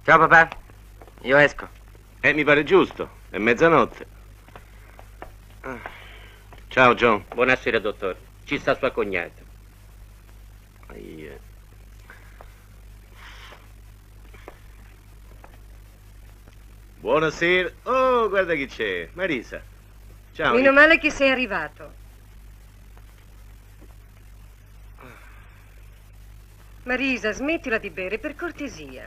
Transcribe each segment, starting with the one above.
Ciao papà, io esco. Mi pare giusto, è mezzanotte. Ciao John. Buonasera, dottore. Ci sta sua cognata. Buonasera. Oh, guarda chi c'è. Marisa. Ciao. Meno male che sei arrivato. Marisa, smettila di bere, per cortesia.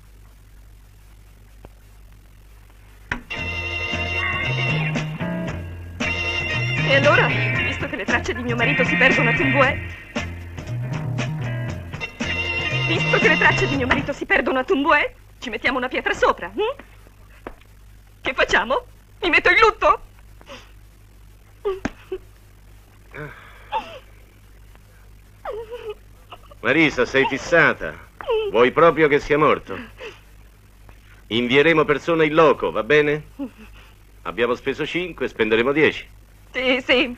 E allora, visto che le tracce di mio marito si perdono a Tumbuè, ci mettiamo una pietra sopra, hm? Che facciamo? Mi metto in lutto? Marisa, sei fissata. Vuoi proprio che sia morto? Invieremo persone in loco, va bene? Abbiamo speso 5, spenderemo 10. Sì, sì.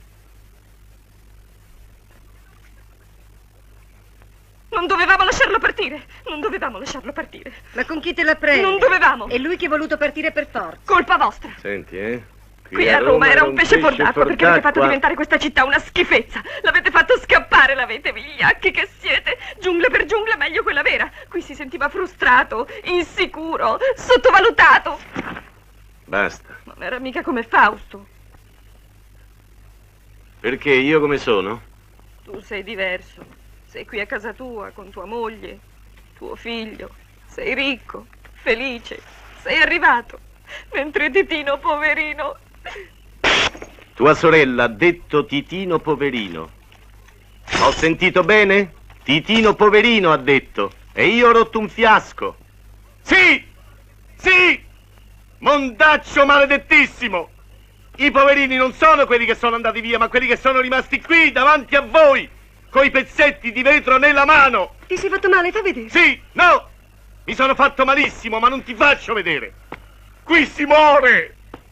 Non dovevamo lasciarlo partire. Ma con chi te la prendi? Non dovevamo. È lui che è voluto partire per forza. Colpa vostra. Senti, Qui a Roma era un pesce fuor d'acqua perché avete fatto diventare questa città una schifezza. L'avete fatto scappare, l'avete vigliacchi che siete. Giungla per giungla, meglio quella vera. Qui si sentiva frustrato, insicuro, sottovalutato. Basta. Ma non era mica come Fausto. Perché io come sono? Tu sei diverso. Sei qui a casa tua con tua moglie, tuo figlio. Sei ricco, felice. Sei arrivato. Mentre Titino, poverino... Tua sorella ha detto Titino poverino. Ho sentito bene? Titino poverino ha detto. E io ho rotto un fiasco. Sì! Sì! Mondaccio maledettissimo! I poverini non sono quelli che sono andati via, ma quelli che sono rimasti qui davanti a voi, coi pezzetti di vetro nella mano. Ti sei fatto male? Fa vedere. Sì, no! Mi sono fatto malissimo, ma non ti faccio vedere. Qui si muore!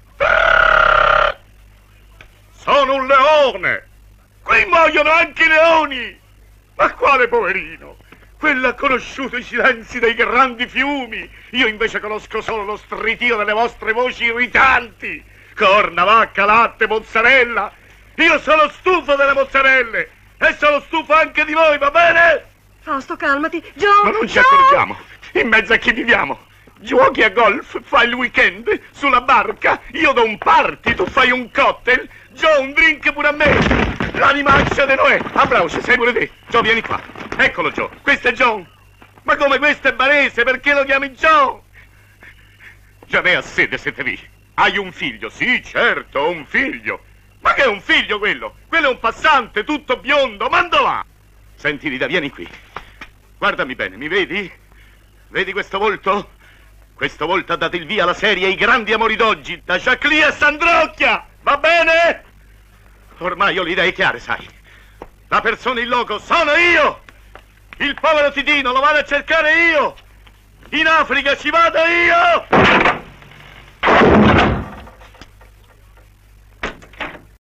Sono un leone! Qui muoiono anche i leoni! Ma quale poverino? Quello ha conosciuto i silenzi dei grandi fiumi. Io invece conosco solo lo stritio delle vostre voci irritanti. Corna, vacca, latte, mozzarella. Io sono stufo delle mozzarelle. E sono stufo anche di voi, va bene? Fausto, calmati. Joe! Ma non ci accorgiamo. In mezzo a chi viviamo? Giochi a golf, fai il weekend, sulla barca, io do un party, tu fai un cocktail, Joe un drink pure a me. L'animaccia di Noè. Applausi, sei pure te. Joe, vieni qua. Eccolo Joe, questo è Joe. Ma come questo è barese, perché lo chiami Joe? Già me a sede siete lì. Hai un figlio? Sì, certo, ho un figlio. Ma che è un figlio quello? Quello è un passante, tutto biondo, mando là. Senti Rita, vieni qui. Guardami bene, mi vedi? Vedi questo volto? Questo volto ha dato il via alla serie I grandi amori d'oggi, da Jacqueline a Sandrocchia, va bene? Ormai ho le idee chiare, sai. La persona in loco sono io! Il povero Titino lo vado a cercare io! In Africa ci vado io!